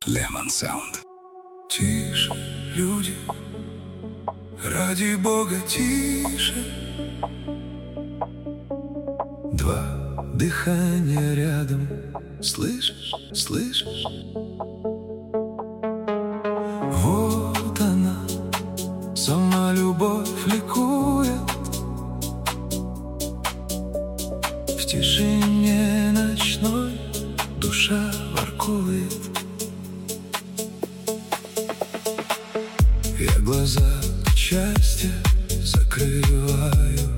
Lemon Sound. Тише, люди, ради Бога, тише. Два дыхания рядом, слышишь, слышишь? Вот она, сама любовь ликует. В тишине ночной душа воркует. Я глаза от счастья закрываю,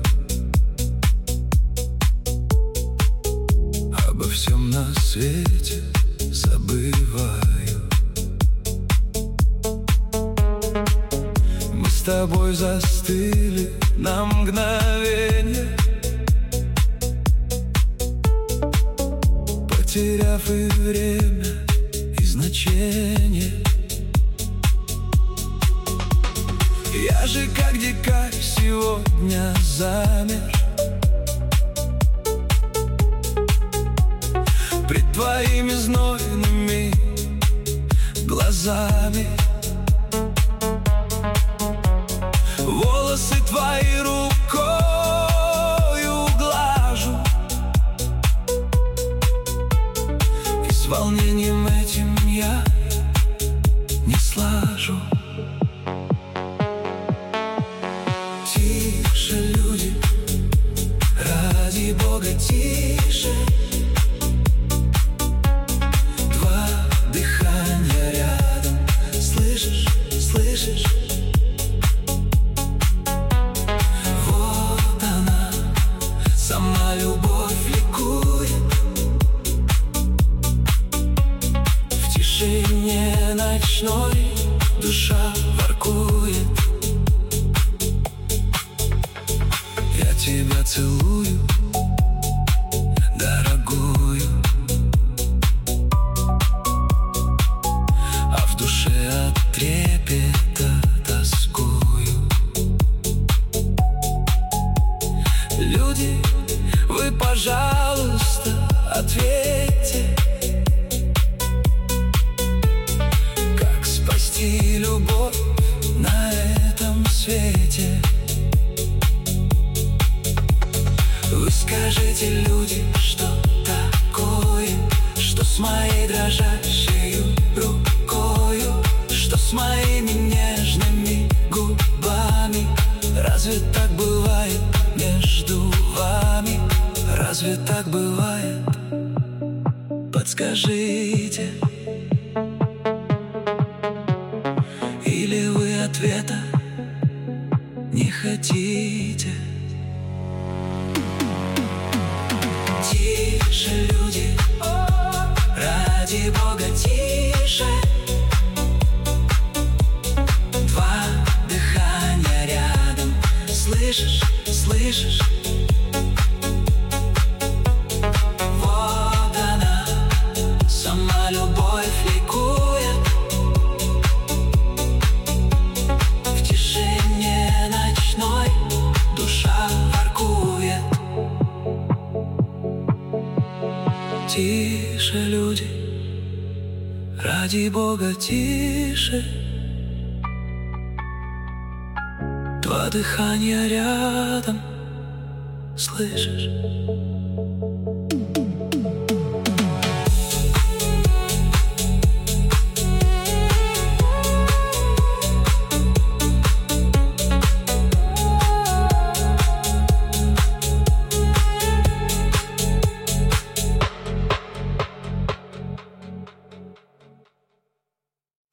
обо всем на свете забываю. Мы с тобой застыли на мгновенье, потеряв и время, и значение. Я же как дикарь сегодня замер пред твоими знойными глазами. Волосы твои рукою глажу, и с волнением этим я не слажу. Тише, люди, ради Бога, тише. Два дыхания рядом, слышишь, слышишь? Вот она, сама любовь ликует. В тишине ночной душа воркует. Я тебя целую, дорогую, а в душе от трепета тоскую. Люди, вы, пожалуйста, ответьте, как спасти любовь на этом свете. Вы скажите, люди, что такое, что с моей дрожащей рукою, что с моими нежными губами. Разве так бывает между вами? Разве так бывает? Подскажите. Или вы ответа не хотите? Тише, люди, ради Бога, тише. Два дыхания рядом, слышишь, слышишь? Вот она, сама любовь ликует. В тишине ночной душа воркует. Тише, люди, ради Бога, тише. Два дыхания рядом, слышишь?